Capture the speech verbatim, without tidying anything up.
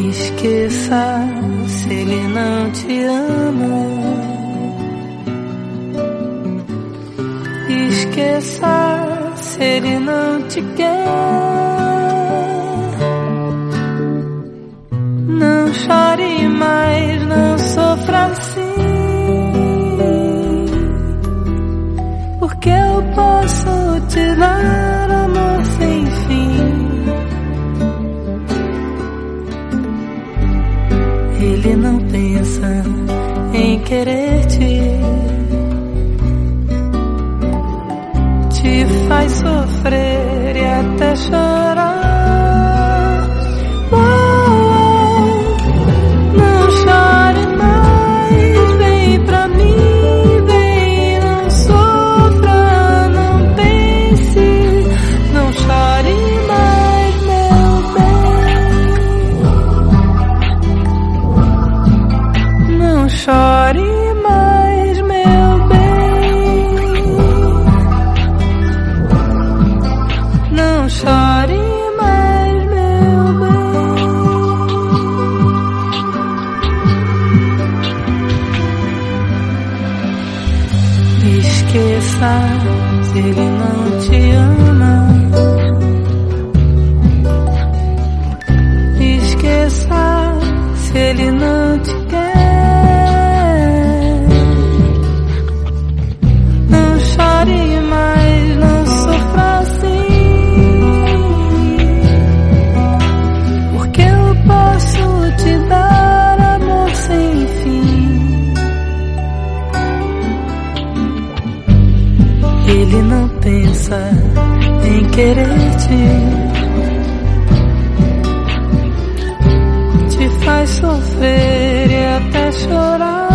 Esqueça se ele não te ama. Esqueça se ele não te quer. Não chore mais, não sofra assim, porque eu posso te dar amor sem fim. Ele não pensa em querer-te, te faz sofrer e até chorar. Oh, não chore mais, vem pra mim, vem, não sofra, não pense, não chore mais, meu bem. Não chore mais, meu bem. Não chore mais, meu bem. Esqueça se ele não te ama. Esqueça se ele não te quer. Não chore mais, não sofra assim, porque eu posso te dar amor sem fim. Ele não pensa em querer-te, te faz sofrer e até chorar.